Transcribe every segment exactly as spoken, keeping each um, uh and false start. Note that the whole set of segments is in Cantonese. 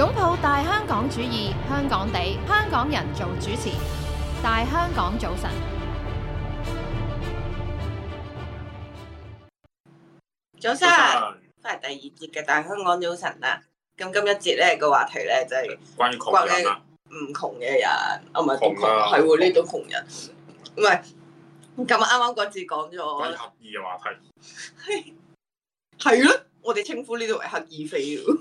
擁抱大香港主義，香港地，香港人做主持。大香港早晨， 早晨，翻嚟第二節嘅大香港早晨啦。咁今一節咧個話題咧就係關於窮人啊， 唔窮嘅人，啊唔係都窮啊， 係喎呢度窮人，唔係咁啱啱嗰節講咗關於刻意嘅話題， 係咯，我哋稱呼呢度為刻意飛咯。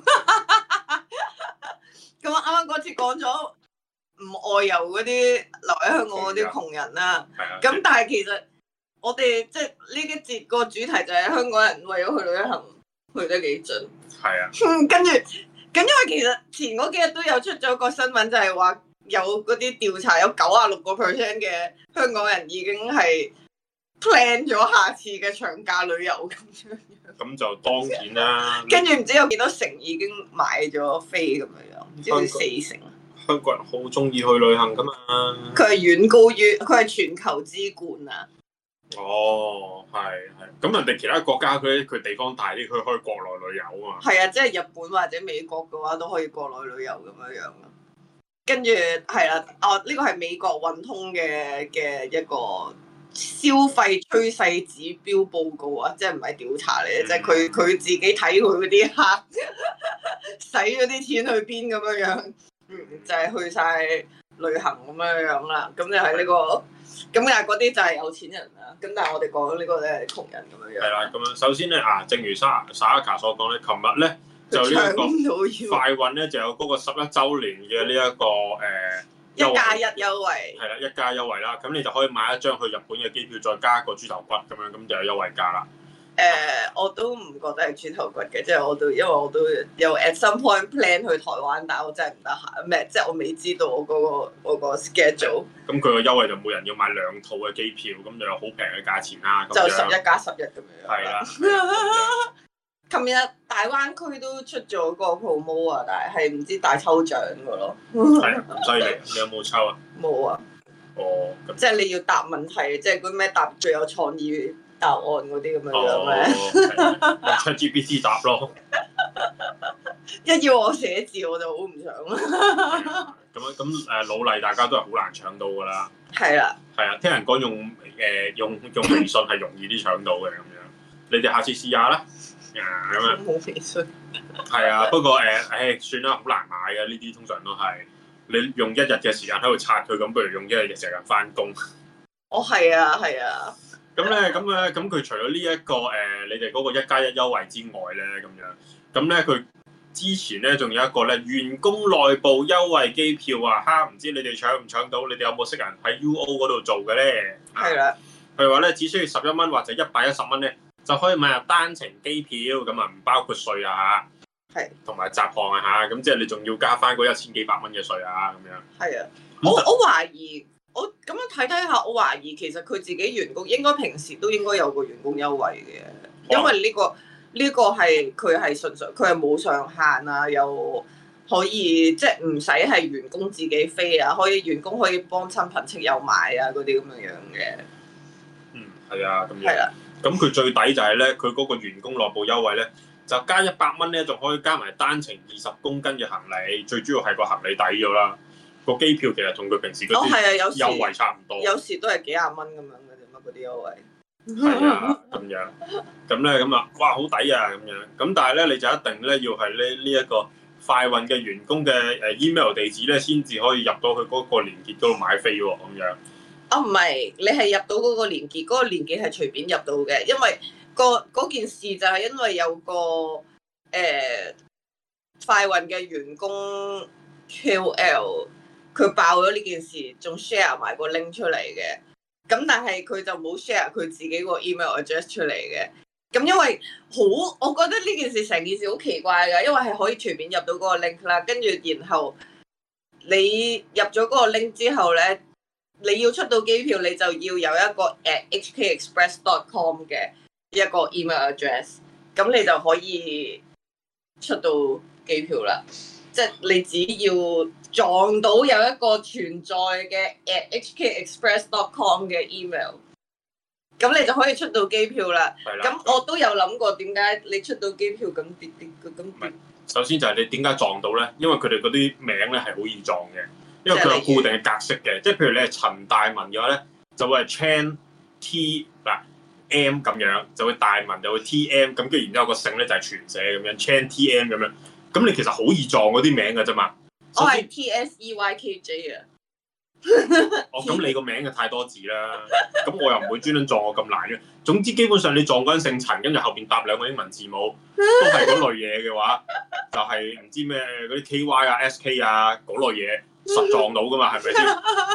咁啱啱嗰節講咗唔外遊嗰啲留喺香港嗰啲窮人啦，咁但係其實我哋即係呢一節個主題就係香港人為咗去旅行去得幾盡， 係啊， 嗯，跟住咁因為其實前嗰幾日都有出咗個新聞，就係話有嗰啲調查有九啊六個 percent 嘅香港人已經係 plan 咗下次嘅長假旅遊咁樣。 咁就當然啦。 跟住唔知有幾多成已經買咗飛咁樣樣，唔知好似四成。 香港人好中意去旅行噶嘛。 佢係遠高於，佢係全球之冠啊！ 哦，係係。咁人哋其他國家佢佢地方大啲，佢可以國內旅遊啊嘛。 係啊，即係日本或者美國嘅話都可以國內旅遊咁樣樣咯。跟住係啦，哦呢個係美國運通嘅嘅一個消費趨勢指標報告啊，即係唔係調查嚟嘅，即係佢佢自己睇佢嗰啲客使咗啲錢去邊咁樣樣，嗯，就係、是、去晒旅行咁樣樣啦。咁就係呢、這個，咁但係嗰啲就係有錢人啦。咁但係我哋講呢個咧係窮人咁樣樣。 係啦，咁樣首先咧啊，正如沙沙阿卡所講咧，琴日咧就呢一個快運咧就有嗰個十一週年嘅呢一個誒。呃一加一優惠係啦，一加優惠啦，咁你就可以買一張去日本嘅機票，再加一個豬頭骨咁樣，咁就有優惠價啦。 誒、呃，我都唔覺得係豬頭骨嘅，即係我都因為我都有 at some point plan 去台灣，但係我真係唔得閒，咩即係我未知道我嗰、嗰個我個 schedule。 咁佢個優惠就每人要買兩套嘅機票，咁就有好平嘅價錢啦。 就十一加十一咁樣。 係啦。 琴日大灣區都出咗個 promo 啊，但係係唔知大抽獎㗎咯。 係咁犀利，你有冇抽啊？ 冇啊。 哦。 即係你要答問題，即係嗰咩答最有創意答案嗰啲咁樣樣咩？ 出 G P T 答咯。 一要我寫字我就好唔想啦。 咁樣咁誒努力，大家都係好難搶到㗎啦。 係啦。 係啊，聽人講用誒、呃、用用微信係容易啲搶到嘅咁樣，你哋下次試下啦。啊咁樣冇微信， 係啊，不過誒，誒、呃、算啦，好難買嘅呢啲，通常都係你用一日嘅時間喺度刷佢，咁不如用一日嘅時間翻工。 哦，係啊，係啊。 咁咧，咁咧，咁佢除咗呢一個誒、呃，你哋嗰個一加一優惠之外咧，咁樣，咁咧佢之前咧仲有一個咧員工內部優惠機票啊，哈，唔知你哋搶唔搶到？你哋有冇識人喺 U O 嗰度做嘅咧？ 係啦。 佢話咧只需要十一蚊或者一百一十蚊咧，就可以買入單程機票，咁啊唔包括稅啊嚇，係同埋雜項啊嚇，咁即係你仲要加翻嗰一千幾百蚊嘅稅啊咁樣。係啊， 我我懷疑，我咁樣睇睇下，我懷疑其實佢自己員工應該平時都應該有個員工優惠嘅，因為呢、呢個呢、呢個係佢係純粹佢係冇上限啊，又可以即係唔使係員工自己飛啊，可以員工可以幫親朋戚友買啊嗰啲咁樣樣嘅。 嗯，係啊，咁樣。 係啦。 咁佢最抵就係咧，佢嗰個員工內部優惠咧，就加一百蚊咧，仲可以加埋單程二十公斤嘅行李，最主要係個行李抵咗啦。個機票其實同佢平時嗰啲優惠差唔多， 哦，有時都係幾廿蚊咁樣嘅啫嘛，嗰啲優惠。 係啊，咁樣，咁咧咁啊，哇，好抵啊咁樣。咁但係咧，你就一定咧要係呢呢一個快運嘅員工嘅誒 email 地址咧，先至可以入到去嗰個連結嗰度買飛喎，咁樣。 啊唔係，你係入到嗰個連結，嗰、嗰個連結係隨便入到嘅，因為、嗰個嗰件事就係因為有個誒、呃、快運嘅員工 K O L 佢爆咗呢件事，仲 share 埋個 link 出嚟嘅，咁但係佢就冇 share 佢自己個 email address 出嚟嘅，咁因為好，我覺得呢件事成件事好奇怪㗎，因為係可以隨便入到嗰個 link 啦，跟住然後你入咗嗰個 link 之後咧。你要出到機票，你就要有一個 at h k express dot com 嘅一個 email address，咁你就可以出到機票啦。即係你只要撞到有一個存在嘅 at h k express dot com 嘅 email，咁你就可以出到機票啦。咁我都有諗過點解你出到機票咁跌跌咁跌。 首先就係你點解撞到咧？因為佢哋嗰啲名咧係好易撞嘅，因為佢有固定嘅格式嘅。即係譬如你係陳大文嘅話咧，就會係 Chan T 嗱 M 咁樣，就會大文就會 T M 咁，跟住然之後個姓咧就係全寫咁樣 Chan T M 咁樣。咁你其實好易撞嗰啲名嘅啫嘛。 我係 T S E Y K J 啊。 哦，咁你個名就太多字啦，咁我又唔會專登撞我咁難嘅。總之基本上你撞嗰人姓陳，跟住後邊搭兩個英文字母，都係嗰類嘢嘅話，就係、是、唔知咩嗰啲 K Y 啊、S K 啊嗰類嘢，實撞到噶嘛，係咪先？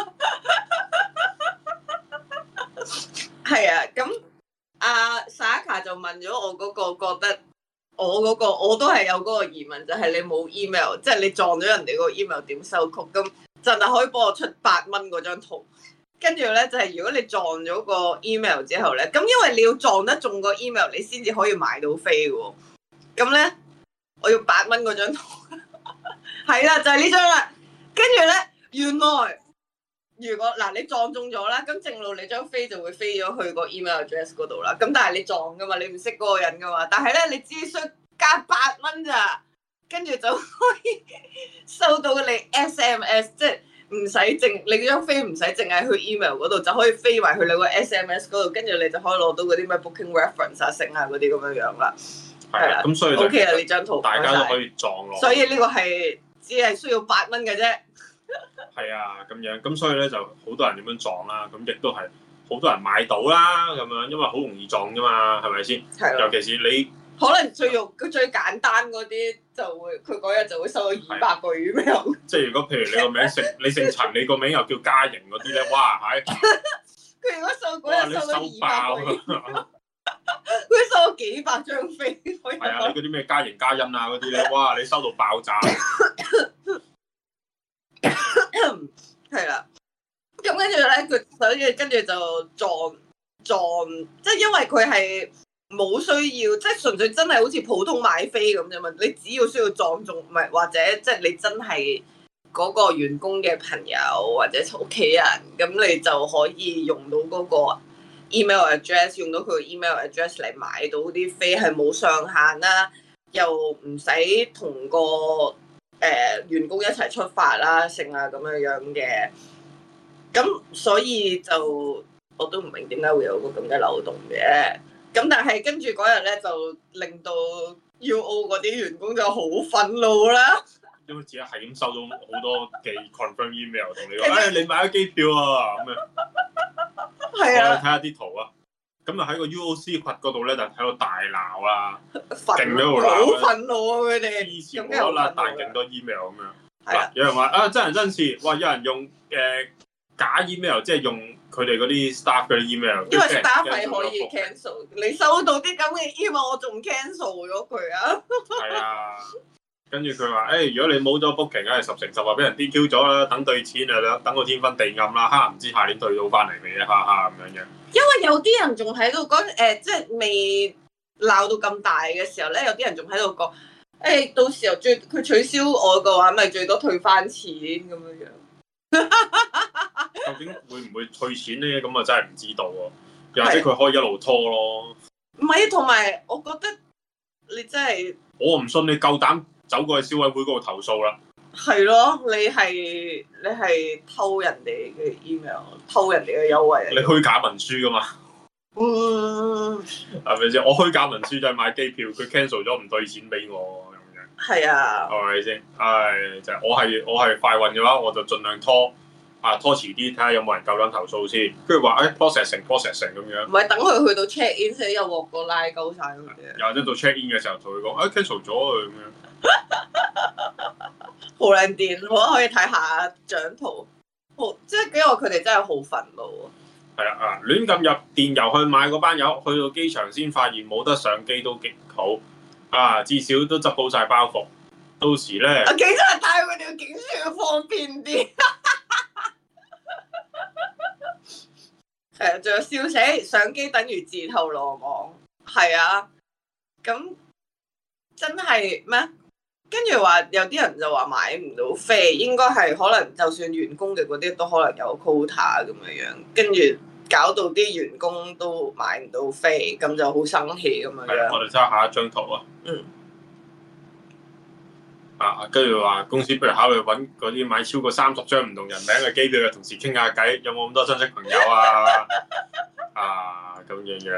係啊，咁阿 Saka 就問咗我嗰個覺得我嗰、嗰個我都係有嗰個疑問，就係、是、你冇 email， 即係你撞咗人哋個 email 點收曲咁？就係可以幫我出八蚊嗰張圖，跟住咧就係、是、如果你撞咗個 email 之後咧，咁因為你要撞得中個 email，你先至可以買到飛嘅。咁咧，我要八蚊嗰張圖，係啦，就係、是、呢張啦。跟住咧，原來如果嗱你撞中咗啦，咁正路你張飛就會飛咗去個 email address 嗰度啦。咁但係你撞噶嘛，你唔識嗰個人噶嘛。但係咧，你只需加八蚊咋。跟住就可以收到你 S M S， 即係唔使淨你嗰張飛唔使淨係去 email 嗰度，就可以飛埋去你個 S M S 嗰度，跟住你就可以攞到嗰啲咩 booking reference 啊、剩啊嗰啲咁樣樣啦。 係啦，咁所以就 OK 啊，呢張圖大家都可以撞落。 所以呢個係只係需要八蚊嘅啫。 係啊，咁樣咁所以咧就好多人點樣撞啦，咁亦都係好多人買到啦，咁樣因為好容易撞啫嘛，係咪先？係。尤其是你。 可能最用佢最簡單嗰啲就會，佢嗰日就會收到二百個 email。 即係如果譬如你個名姓你姓陳，你個名又叫嘉瑩嗰啲咧，哇係！ 佢如果收嗰日收到二百個，佢收到幾百張飛。係啊，你嗰啲咩嘉瑩嘉欣啊嗰啲咧，哇！你收到爆炸。 係啦，咁跟住咧，佢所以跟住就撞撞，即係因為佢係。冇需要，即係純粹真係好似普通買飛咁啫嘛。你只要需要撞中，唔係或者即係你真係嗰個員工嘅朋友或者屋企人，咁你就可以用到嗰個 email address， 用到佢個 email address 嚟買到啲飛，係冇上限啦，又唔使同個誒、呃、員工一齊出發啦，成啊咁樣樣嘅。咁所以就我都唔明點解會有個咁嘅漏洞嘅。咁但係跟住嗰日咧，就令到 U O 嗰啲員工就好憤怒啦。 因為自己係咁收到好多寄 confirm email 同你講，誒、哎、你買咗機票啊咁樣。係啊。我睇下啲圖啊。咁啊喺個 U O C 群嗰度咧，就喺度大鬧啦，勁喺度鬧。 好憤怒啊！佢哋。 以前冇啦，大勁多 email 咁樣。係啊。有人話啊真人真事，哇！有人用誒、呃、假 email， 即係用。佢哋嗰啲 staff 嗰啲 email， 因為 staff 係可以 cancel， 你收到啲咁嘅 email，我仲 cancel 咗佢啊！ 係啊，跟住佢話：誒、欸，如果你冇咗 booking，梗係十成十話俾人 D Q 咗啦，等對錢啊，等個天昏地暗啦，哈！唔知下年對到翻嚟未啊？哈哈咁樣嘅。 因為有啲人仲喺度講誒，即係未鬧到咁大嘅時候咧，有啲人仲喺度講誒，到時候最佢取消我嘅話，咪最多退翻錢咁樣樣。 究竟會唔會退錢咧？咁啊真係唔知道喎。又或者佢可以一路拖咯。 唔係，同埋我覺得你真係我唔信你夠膽走過去消委會嗰度投訴啦。 係咯，你係你係偷人哋嘅 email， 偷人哋嘅優惠。 你虛假文書噶嘛？ 嗯， 係咪先？我虛假文書就係買機票，佢 cancel 咗唔退錢俾我咁樣。係啊。 係咪先？唉，就係、我係我係快運嘅話，我就盡量拖。啊，拖遲啲睇下有冇人夠膽投訴先，跟住話誒 processing processing 咁樣。 唔係等佢去到 check in 先有鑊個拉鳩晒嗰啲。 又或者到 check in 嘅時候同佢講誒 cancel 咗佢咁樣。 好靚電，我可以睇下張圖。好，即係因為佢哋真係好憤怒。 係啦啊，亂咁入電郵去買嗰班友，去到機場先發現冇得上機都極好啊，至少都執好晒包袱。到時咧， 啊警察帶佢哋去警署方便啲。係啊，仲有笑死，上機等於自投羅網。係啊，咁真係咩？跟住話有啲人就話買唔到飛，應該係可能就算員工嘅嗰啲都可能有 quota 咁樣樣，跟住搞到啲員工都買唔到飛，咁就好生氣咁樣樣。 我哋睇下下一張圖啊。 嗯。 啊，跟住話公司不如考慮揾嗰啲買超過三十張唔同人名嘅機票嘅同事傾下偈，有冇咁多親戚朋友啊？啊，咁樣樣。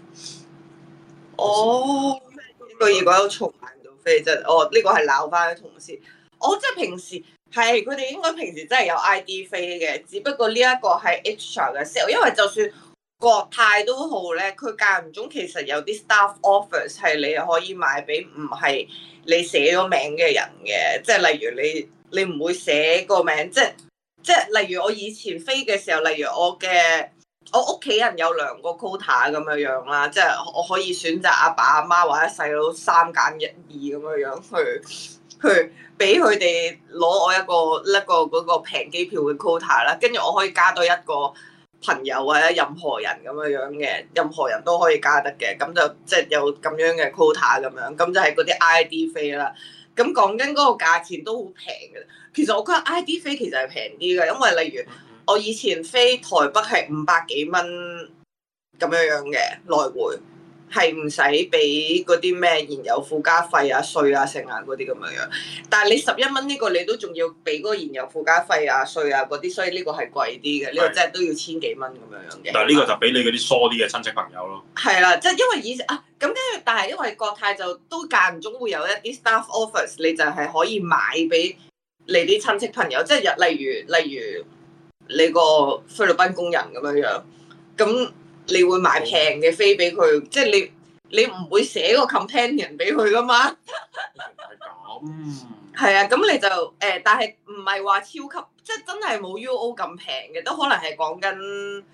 哦，呢個如果有重買唔到飛，真係哦，呢個係鬧翻啲同事。我即係平時係佢哋應該平時真係有 I D 飛嘅，只不過呢一個係 extra 嘅 sale，因為就算國泰都好咧，佢間唔中其實有啲 staff offers 係你可以買俾唔係你寫咗名嘅人嘅，即係例如你你唔會寫個名，即係即係例如我以前飛嘅時候，例如我嘅我屋企人有兩個 quota 咁樣樣啦，即係我可以選擇阿爸阿媽或者細佬三揀一二咁樣樣去去俾佢哋攞我一個一個嗰個平機票嘅 quota 啦，跟住我可以加多一個朋友或者任何人咁樣樣嘅，任何人都可以加得嘅，咁就即係有咁樣嘅 quota 咁樣，咁就係嗰啲 I D 飛啦。咁講緊嗰個價錢都好平嘅，其實我覺得 I D 飛其實係平啲嘅，因為例如我以前飛台北係五百幾蚊咁樣樣嘅來回，係唔使俾嗰啲咩燃油附加費啊、稅啊、剩啊嗰啲咁樣樣。但係你十一蚊呢個你都仲要俾嗰個燃油附加費啊、稅啊嗰啲，所以呢個係貴啲嘅。呢、呢個真係都要千幾蚊咁樣樣嘅。 但係呢個就俾你嗰啲疏啲嘅親戚朋友咯。 係啦，即係因為以前啊，咁跟住，但係因為國泰就都間唔中會有一啲 staff offers，你就係可以買俾你啲親戚朋友，即係例如例如你個菲律賓工人咁樣樣，咁。你會買平嘅飛俾佢，即係你你唔會寫個 companion 俾佢噶嘛？ 係咁。 係啊，咁你就誒、呃，但係唔係話超級，即係真係冇 U O 咁平嘅，都可能係講緊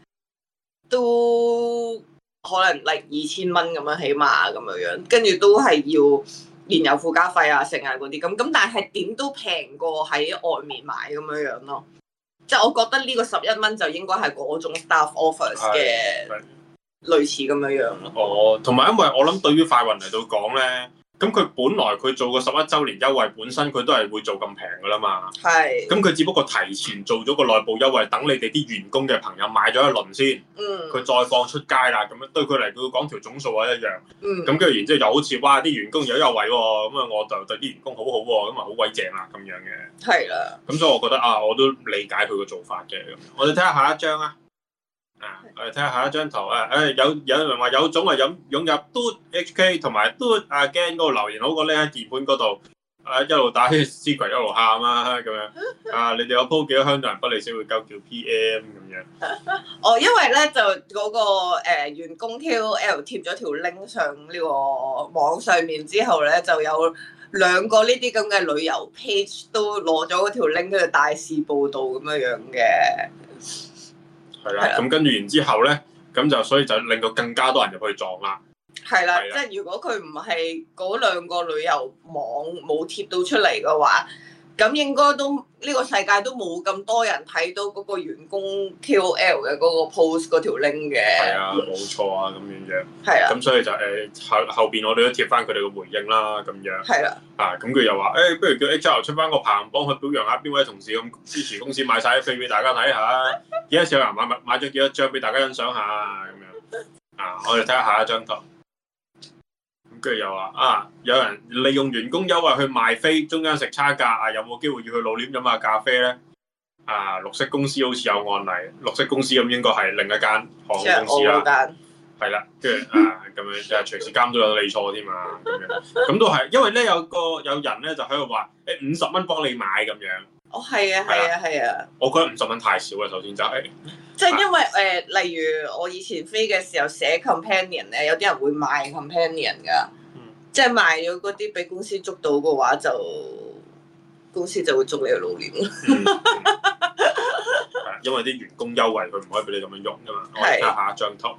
都可能嚟二千蚊咁樣起碼咁樣樣，跟住都係要燃油附加費啊、剩啊嗰啲咁，咁但係點都平過喺外面買咁樣樣咯。即係我覺得呢個十一蚊就應該係嗰種 staff offers 嘅類似咁樣樣咯。 哦，同埋因為我諗對於快運嚟到講咧，咁佢本來佢做個十一週年優惠，本身佢都係會做咁平噶啦嘛。係。咁佢只不過提前做咗個內部優惠，等你哋啲員工嘅朋友買咗一輪先。嗯。佢再放出街啦，咁樣對佢嚟到講條總數係一樣。嗯。咁跟住然之後又好似哇啲員工有優惠喎，咁啊我就對啲員工好好喎，咁啊好鬼正啦咁樣嘅。係啦。咁所以我覺得啊，我都理解佢個做法嘅。我哋睇下下一張啊。啊！我哋睇下下一張圖啊！誒有有人話有種啊，湧湧入 do H K 同埋 do 阿 Gan 嗰個留言好過匿喺鍵盤嗰度，啊一路打 secret 一路喊啊咁樣啊！你哋有 po 幾多香港人不理社會鳩叫 P M 咁樣？哦，因為咧就嗰、那個誒、呃、員工 K O L 貼咗條 link 上呢個網上面之後咧，就有兩個呢啲咁嘅旅遊 page 都攞咗嗰條 link 喺度大肆報導咁樣樣嘅。係啦，咁跟住然之後咧，咁就所以就令到更加多人入去撞啦。係啦，即係如果佢唔係嗰兩個旅遊網冇貼到出嚟嘅話，咁應該都呢、呢個世界都冇咁多人睇到嗰個員工 K O L 嘅嗰個 post 嗰條 link 嘅。係啊，冇錯啊，咁樣樣。係啊。咁所以就誒、呃、後後邊我哋都貼翻佢哋嘅回應啦，咁樣。係啦。啊，咁佢又話誒、欸，不如叫 H R 出翻個排行榜去表揚下邊位同事咁支持公司買晒啲飛俾大家睇下，幾多少人買買買咗幾多張俾大家欣賞下咁樣。啊，我哋睇下下一張圖。跟住又話啊，有人利用員工優惠去賣飛，中間食差價啊，有冇機會要去老臉飲下咖啡咧？啊，綠色公司好似有案例，綠色公司咁應該係另一間航空公司啦。係啦，跟住啊咁樣，誒隨時監都有你錯添嘛，咁樣咁都係，因為咧有個有人咧就喺度話誒五十蚊幫你買咁樣。哦，係啊，係啊，係啊。我覺得五十蚊太少啦，首先就係、是。即係因為誒、呃，例如我以前飛嘅時候寫 companion 咧，有啲人會賣 companion 噶，嗯、即係賣咗嗰啲俾公司捉到嘅話，就公司就會捉你去老臉。嗯嗯、因為啲員工優惠佢唔可以俾你咁樣用噶嘛。我哋睇下一張圖，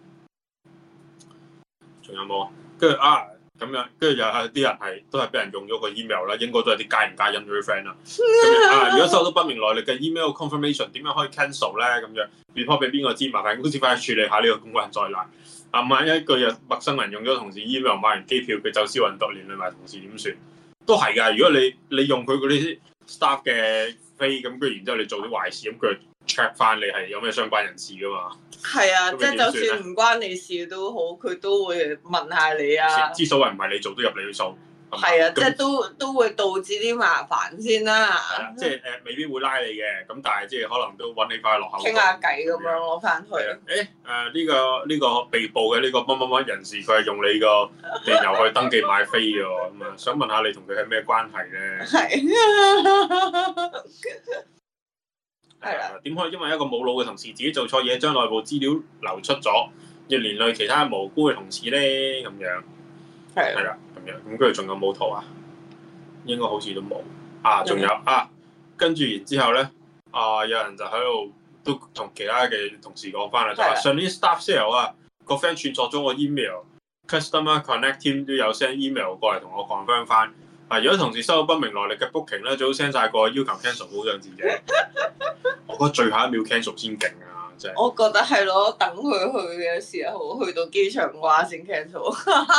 仲有冇？跟住啊咁樣，跟住又係啲人係都係俾人用咗個 email 啦，應該都係啲加唔加印嗰啲 friend 啦。啊，如果收到不明來歷嘅 email confirmation， 點樣可以 cancel 咧？咁樣 report 俾邊個知？麻煩公司快啲處理下呢個公關災難。啊，萬一一個日陌生人用咗同事 email 買完機票，佢走私運毒連累埋同事點算？都係㗎。如果你你用佢嗰啲 staff 嘅飛，咁跟住然之後你做啲壞事，咁佢 check 翻你係有咩相關人士㗎嘛？係啊，即係就算唔關你事都好，佢都會問下你啊。之所謂唔係你做都入你嘅數。 係啊，即係都都會導致啲麻煩先啦。 係啦，即係誒未必會拉你嘅，咁但係即係可能都揾你翻去落口傾下偈咁樣攞翻去。 係啊，誒誒呢個呢個被捕嘅呢個乜乜乜人士，佢係用你個電郵去登記買飛嘅喎，咁啊想問下你同佢係咩關係咧？ 係。係啦。 點可以因為一個冇腦嘅同事自己做錯嘢，將內部資料流出咗，要連累其他無辜嘅同事咧？咁樣係係啦，咁樣咁跟住仲有冇圖啊？應該好似都冇啊，仲有啊，跟住然之後咧啊，有人就喺度都同其他嘅同事講翻啦，就話上年 staff sale 啊，個 friend 串錯咗我 email，customer connect team 都有 send email 過嚟同我 confirm 翻。啊，如果同事收到不明來歷嘅 booking 咧，最好 send 晒過要求 cancel 保障自己。我覺得最後一秒 cancel 先勁啊，真係。 我覺得係咯，等佢去嘅時候，去到機場嘅話先 cancel。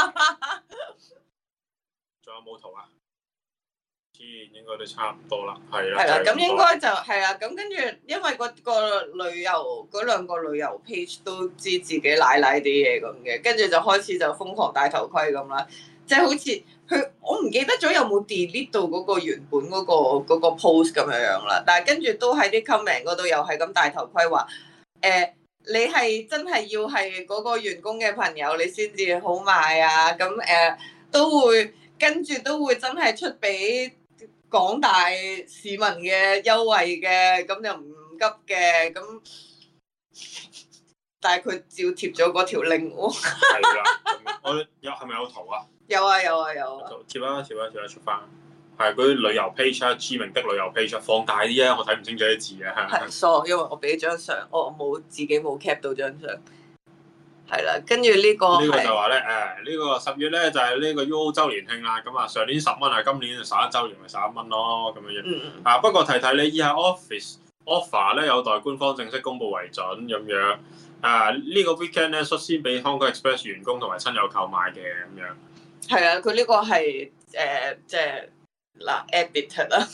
仲有冇圖啊？先應該都差唔多啦，係啦。 係啦，咁應該就係啦。咁跟住，因為嗰個旅遊嗰兩個旅遊 page 都知自己奶奶啲嘢咁嘅，跟住就開始就瘋狂戴頭盔咁啦。即係好似佢，我唔記得咗有冇 delete 到嗰個原本嗰、嗰個嗰個 post 咁樣樣啦。但係跟住都喺啲 comment 嗰度又係咁戴頭盔話，誒、呃、你係真係要係嗰個員工嘅朋友，你先至好買啊。咁誒、呃、都會跟住都會真係出俾廣大市民嘅優惠嘅，咁就唔急嘅。咁但係佢照貼咗嗰條 link 喎。 係啦，我有係咪有圖啊？ 有啊有啊有啊！ 貼啊貼啊貼啊出翻，係嗰啲旅遊 page 啊，知名的旅遊 page 放大啲啊，我睇唔清楚啲字啊。 係疏，因為我俾張相，我冇自己冇 cap 到張相。係啦，跟住呢個呢個就話咧，誒、呃、呢、呢個十月咧就係、是、呢個 U O 週年慶啦，咁啊上年十蚊啊，今年就十一週年咪十一蚊咯，咁樣樣。 嗯嗯。 啊不過提提你以下 office offer 咧有待官方正式公佈為準咁樣。啊呢、呢個 weekend 咧率先俾 Hong Kong Express 員工同埋親友購買嘅咁樣。 係啊，佢呢個係誒即係嗱 edited 啦，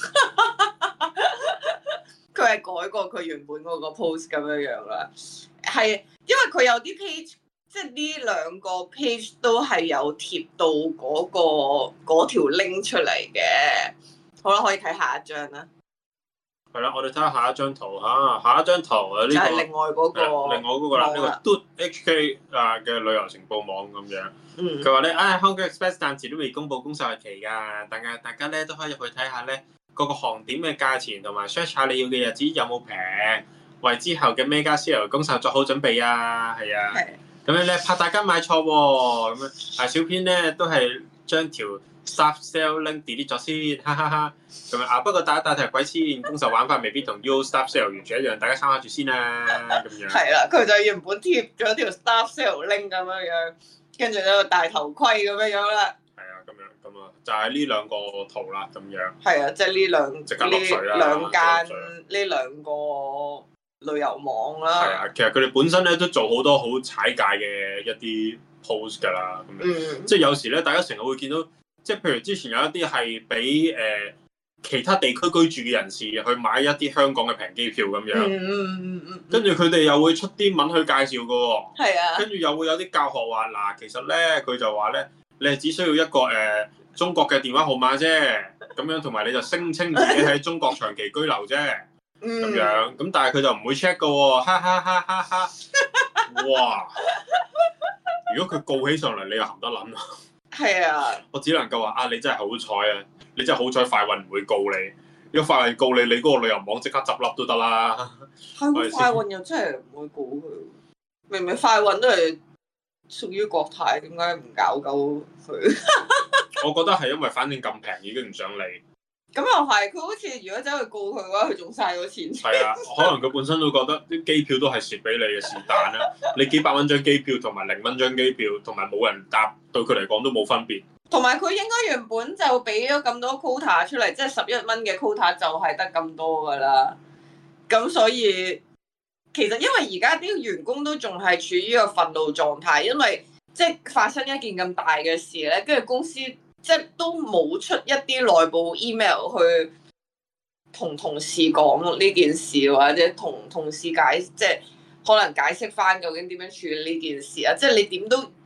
佢係改過佢原本嗰個 post 咁樣樣啦。係因為佢有啲 page，即係呢兩個 page 都係有貼到嗰、嗰個嗰條 link 出嚟嘅。好啦，可以睇下一張啦。 係啦，我哋睇下下一張圖嚇，下一張圖啊呢、呢個就係另外嗰、嗰個， 另外嗰個啦，呢、呢個 Do H K 啊嘅旅遊情報網咁樣。 嗯。 佢話咧，唉、哎，香港 Express 暫時都未公佈公售日期㗎，但係大家咧都可以入去睇下咧，各個航點嘅價錢同埋 search 下你要嘅日子有冇平，為之後嘅 Mega Sale 公售作好準備啊，係啊。係。咁樣咧怕大家買錯喎、哦，咁樣啊小編咧都係將條 Staff Sale link delete 咗先，哈哈哈。咁樣啊不過大家帶頭鬼先，公售玩法未必同 U Staff Sale 完全一樣，大家參考住先啊，咁樣。係啦，佢就原本貼咗條 Staff Sale link 咁樣樣。跟住咧戴頭盔咁樣樣啦， 係啊，咁樣咁啊，就係呢兩個圖啦，咁樣。 係啊，即係呢兩即刻落水啦， 呢兩間呢兩個旅遊網啦。 係啊，其實佢哋本身咧都做好多好踩界嘅一啲 post 㗎啦，咁樣。嗯、即係有時咧，大家成日會見到，即係譬如之前有一啲係俾誒其他地區居住嘅人士去買一啲香港嘅平機票咁樣。嗯嗯嗯跟住佢哋又會出啲文去介紹㗎喎。係啊。跟住又會有啲教學話嗱，其實咧佢就話咧，你係只需要一個誒、呃、中國嘅電話號碼啫，咁樣同埋你就聲稱自己喺中國長期居留啫，咁、嗯、樣。咁但係佢就唔會 check 㗎喎，哈哈哈哈哈！哇！如果佢告起上嚟，你又含得撚啊？係啊。我只能夠話啊，你真係好彩啊！你真係好彩，快運唔會告你。如果快運告你，你嗰個旅遊網即刻執笠都得啦。係喎，快運又真係唔會告佢。明明快運都係屬於國泰，點解唔搞鳩佢？我覺得係因為反正咁平，已經唔想理。咁又係，佢好似如果走去告佢嘅話，佢仲嘥咗錢。係啊，可能佢本身都覺得啲機票都係蝕俾你嘅，是但啦。你幾百蚊張機票同埋零蚊張機票，同埋冇人搭，對佢嚟講都冇分別。同埋佢應該原本就俾咗咁多 quota 出嚟，即係十一蚊嘅 quota 就係得咁多噶啦。咁所以其實因為而家啲員工都仲係處於一個憤怒狀態，因為即係發生一件咁大嘅事咧，跟住公司即係都冇出一啲內部 email 去同同事講呢件事，或者同同事解即係可能解釋翻究竟點樣處理呢件事啊！即係你點都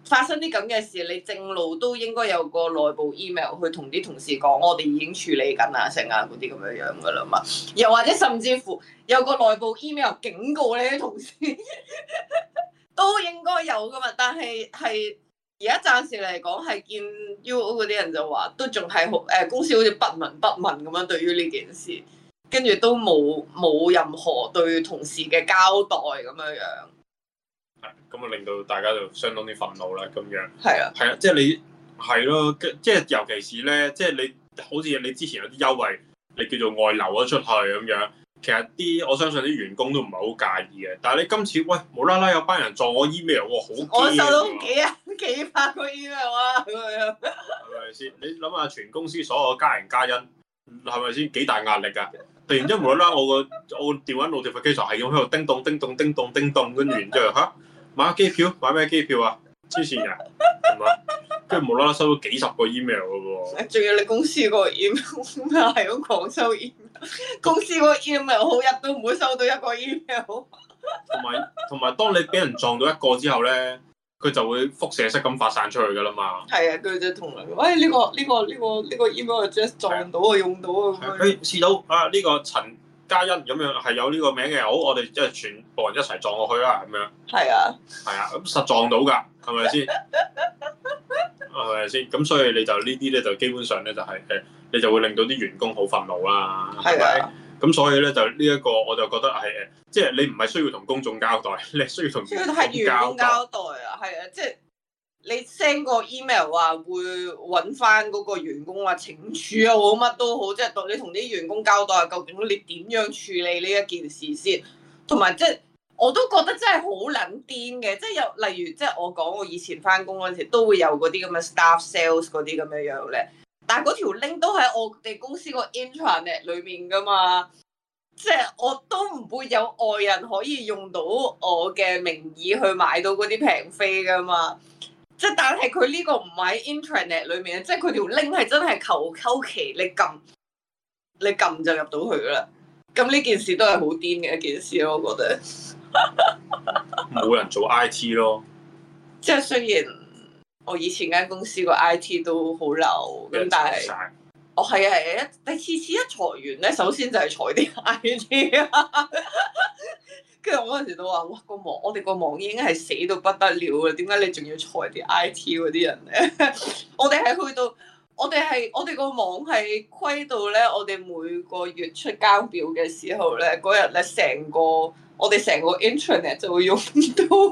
發生啲咁嘅事，你正路都應該有個內部 email 去同啲同事講，我哋已經處理緊啊，成啊嗰啲咁樣樣噶啦嘛。又或者甚至乎有個內部 email 警告你啲同事，都應該有噶嘛。但係係而家暫時嚟講係見 U O 嗰啲人就話，都仲係好誒公司好似不聞不問咁樣對於呢件事，跟住都冇冇任何對同事嘅交代咁樣樣。 係，咁啊令到大家就相當啲憤怒啦，咁樣。 係啊， 係啊，即係你係咯，即係尤其是咧，即係你好似你之前有啲優惠，你叫做外流咗出去咁樣，其實啲我相信啲員工都唔係好介意嘅。但係你今次喂無啦啦有班人撞我 email 喎，好驚！ 我收到幾啊幾百個 email 啊咁樣， 係咪先？你諗下全公司所有家人家恩，係咪先幾大壓力㗎？突然之間無啦啦，我個我電話 notification 係咁喺度叮咚叮咚叮咚叮咚，跟住然之後嚇買機票，買咩機票啊？黐線人係嘛？跟住無啦啦收到幾十個 email 嘅喎。 仲要你公司個 email 係咁狂收 email，公司個 email 好日都唔會收到一個 email。 同埋同埋，當你俾人撞到一個之後咧，佢就會輻射式咁發散出去㗎啦嘛。係啊，佢就同你喂呢個呢個呢個呢個 email address 撞到啊，用到啊咁樣。 誒試到啊呢個陳嘉欣咁樣係有呢個名嘅，好，我哋即係全部人一齊撞落去啦咁樣。 係啊， 係啊，咁實撞到㗎，係咪先？係咪先？咁所以你就呢啲咧，就基本上咧就係誒，你就會令到啲員工好憤怒啦。係咪？咁所以咧就呢一個我就覺得係誒，即係你唔係需要同公眾交代，你係需要同員工交代。交代啊，係啊，即係你 send 個 email 話會揾翻嗰個員工話懲處又好乜都好，即係你同啲員工交代究竟你點樣處理呢一件事先，同埋即係我都覺得真係好撚癲嘅，即係有例如即係我講我以前翻工嗰陣時都會有嗰啲咁嘅 staff sales 嗰啲咁樣樣咧。但係嗰條 link 都喺我哋公司個 intranet 裏面噶嘛，即係我都唔會有外人可以用到我嘅名義去買到嗰啲平飛噶嘛。即係但係佢呢個唔喺 intranet 裏面，即係佢條 link 係真係求求其你撳，你撳就入到去啦。咁呢件事都係好癲嘅一件事咯，我覺得。 冇人做 I T 咯。 即係雖然。我以前間公司個 I T 都好流，咁但係，哦係啊係啊，但次次一裁員咧，首先就係裁啲 I T 啊。跟住我嗰陣時都話：哇個網，我哋個網已經係死到不得了啦，點解你仲要裁啲 I T 嗰啲人咧？我哋係去到，我哋係我哋個網係虧到咧，我哋每個月出交表嘅時候咧，嗰日咧成個我哋成個 intranet 就會用唔到。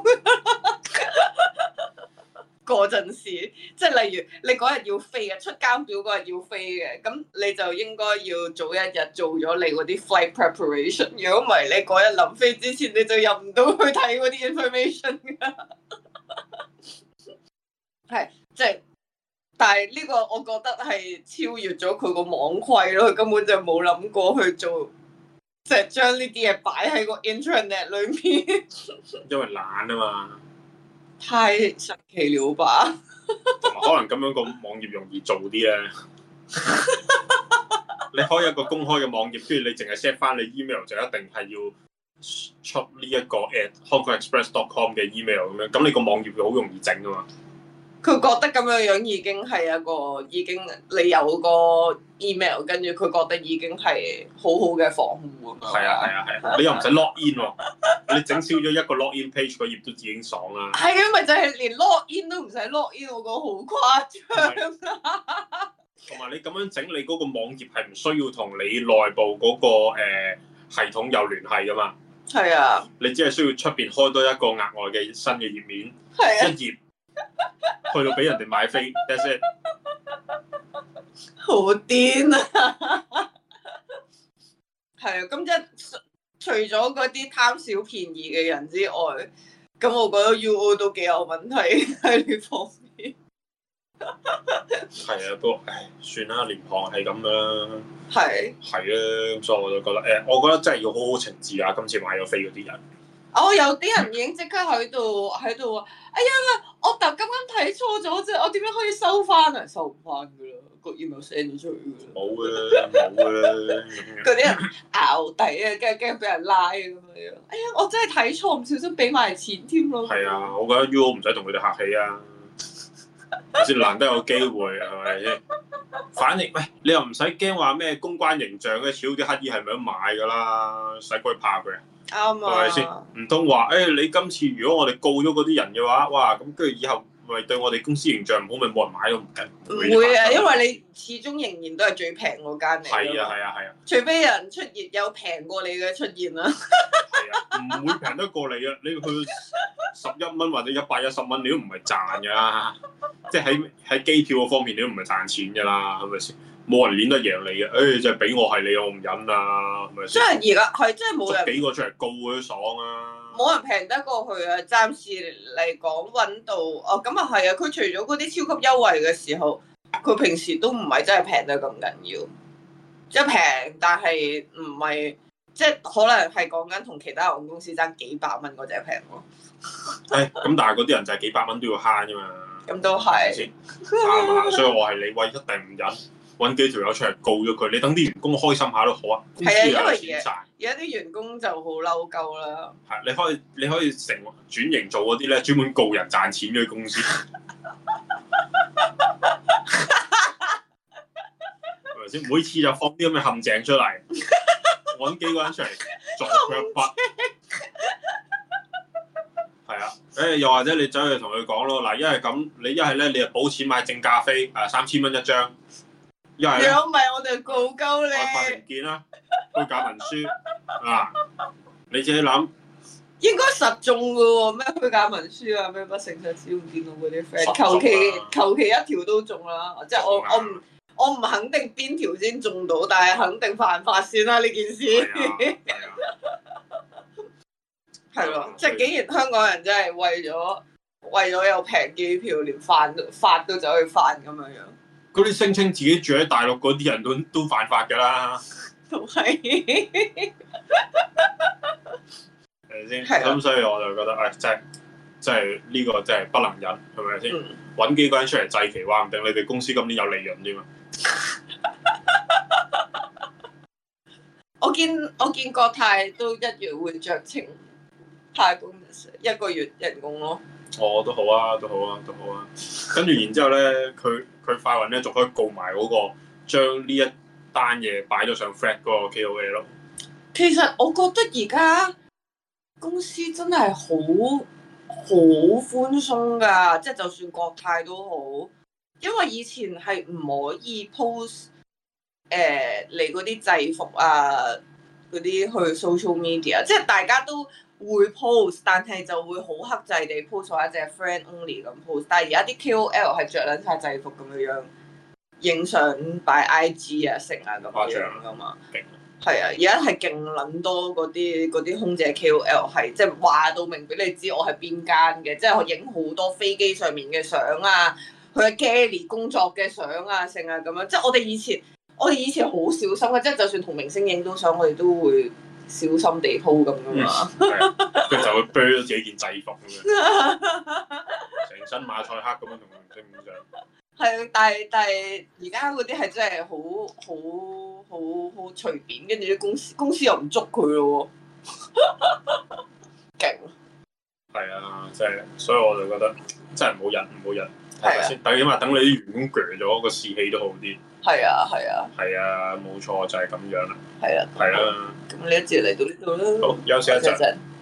嗰陣時，即係例如你嗰日要飛嘅，出交表嗰日要飛嘅，咁你就應該要早一日做咗你嗰啲 flight preparation。如果唔係，你嗰日臨飛之前你就入唔到去睇嗰啲 information 㗎。係，即係，但係呢個我覺得係超越咗佢個網規咯，佢根本就冇諗過去做，即係將呢啲嘢擺喺個 intranet 裏面。 因為懶啊嘛。 太神奇了吧！ 同埋可能咁樣個網頁容易做啲咧。你開一個公開嘅網頁，跟住你淨係 set 翻你 email 就一定係要出呢一個 at hongkongexpress dot com 嘅 email 咁樣，咁你個網頁會好容易整噶嘛。 佢覺得咁樣樣已經係一個已經你有個 email，跟住佢覺得已經係好好嘅防護啊嘛。 係啊係啊係啊，你又唔使 log in 喎，你整少咗一個 log in page 個頁都已經爽啦。係啊，咪就係連 log in 都唔使 log in，我覺得好誇張啊！同埋你咁樣整，你嗰個網頁係唔需要同你內部嗰、那個、呃、系統有聯繫噶嘛？係啊，你只係需要出邊開多一個額外嘅新嘅頁面，啊、一頁。去到俾人哋買飛 ，that's it。好癲啊！係啊，咁即係除咗嗰啲貪小便宜嘅人之外，咁我覺得 U O 都幾有問題喺呢方面。係啊，不過唉，算啦，廉航係咁啦。係。係啊，咁所以我就覺得誒，我覺得真係要好好懲治啊！今次買咗飛嗰啲人。哦，有啲人已經即刻喺度喺度話：哎呀，我特啱啱睇錯咗啫，我點樣可以收翻啊？收唔翻噶啦，個 email send 咗出去噶啦。冇噶啦，冇噶啦。嗰啲人淆底啊，驚驚俾人拉咁樣。哎呀，我真係睇錯，唔小心俾埋錢添咯。係啊，我覺得 U O 唔使同佢哋客氣啊。 先難得有機會係咪先？反正喂，你又唔使驚話咩公關形象嘅，少啲乞兒係咪都買㗎啦？使鬼怕佢啊？ 啱啊， 係咪先？唔通話誒你今次如果我哋告咗嗰啲人嘅話，哇咁跟住以後咪對我哋公司形象唔好，咪冇人買都唔緊。 唔會啊，因為你始終仍然都係最平嗰間嚟。 係啊係啊係啊！ 除非有人出現有平過你嘅出現啦。 係啊，唔會平得過你啊！你去十一蚊或者一百一十蚊，你都唔係賺㗎啦。即係喺喺機票嗰方面，你都唔係賺錢㗎啦，係咪先？冇人攣得贏你嘅，誒就係俾我係你，我唔忍啊，係咪先？ 真係而家係真係冇人捉幾個出嚟告佢都爽啊！ 冇人平得過去啊！暫時嚟講揾到哦，咁啊係啊！佢除咗嗰啲超級優惠嘅時候，佢平時都唔係真係平得咁緊要，即係平，但係唔係即係可能係講緊同其他航空公司爭幾百蚊嗰隻平咯。 誒咁，但係嗰啲人就係幾百蚊都要慳㗎嘛。 咁都係先啱啊！所以我係你，喂一定唔忍。揾幾條友出嚟告咗佢，你等啲員工開心下都好啊。公司又有錢賺。 而家啲員工就好嬲鳩啦。 係，你可以你可以成轉型做嗰啲咧，專門告人賺錢嘅公司。係咪先？每次就放啲咁嘅陷阱出嚟，揾幾個人出嚟撞佢一筆。係啊，誒又或者你走去同佢講咯，嗱，一係咁，你一係咧，你就補錢買正價飛，誒三千蚊一張。如果唔係我哋告鳩你， 法庭見啦，虛假文書啊！你自己諗， 應該實中嘅喎，咩虛假文書啊，咩不誠實使用電腦嗰啲 friend，求其求其一條都中啦，即係我我唔我唔肯定邊條先中到，但係肯定犯法先啦呢件事。係咯，即係竟然香港人真係為咗為咗有平機票，連犯法都走去犯咁樣樣。 嗰啲聲稱自己住喺大陸嗰啲人都都犯法㗎啦， 都係係咪先？咁所以我就覺得，誒、哎，真係真係呢個真係不能忍，係咪先？揾、嗯、幾個人出嚟祭旗，話唔定你哋公司今年有利潤添嘛？ 我見我見國泰都一月會酌情派工一個月人工咯。 哦，都好啊，都好啊，都好啊。跟住然之後咧，佢佢快運咧仲可以告埋嗰、那個將呢一單嘢擺咗上 Flat 嗰個 K O L 咯。 其實我覺得而家公司真係好好寬鬆㗎，即係就算國泰都好，因為以前係唔可以 post 誒、呃、你嗰啲制服啊嗰啲去 social media，即係大家都會 post，但係就會好克制地 post 咗一隻 friend only 咁 post。但係而家啲 K O L 係着撚晒制服咁樣樣，影相擺 I G 啊成啊咁樣噶嘛。係啊，而家係勁撚多嗰啲嗰啲空姐 K O L 係即係話到明俾你知我係邊間嘅，即係影好多飛機上面嘅相啊，佢喺 Galley 工作嘅相啊成啊咁樣。即係我哋以前我哋以前好小心嘅，即係就算同明星影到相，我哋都會小心地 po 咁噶嘛， 佢就會啤咗自己件制服咁樣，成身馬賽克咁樣同明星影相。 係，但係但係而家嗰啲係真係好好好好隨便，跟住啲公司公司又唔捉佢咯喎，勁。 係啊，即係，所以我就覺得真係唔好忍，唔好忍，係咪先？但係起碼等你啲員工鋸咗，個士氣都好啲。 係啊，係啊。係啊，冇錯，就係咁樣啦。 係啊。 係啦。 咁呢一節嚟到呢度啦。 好，休息一陣。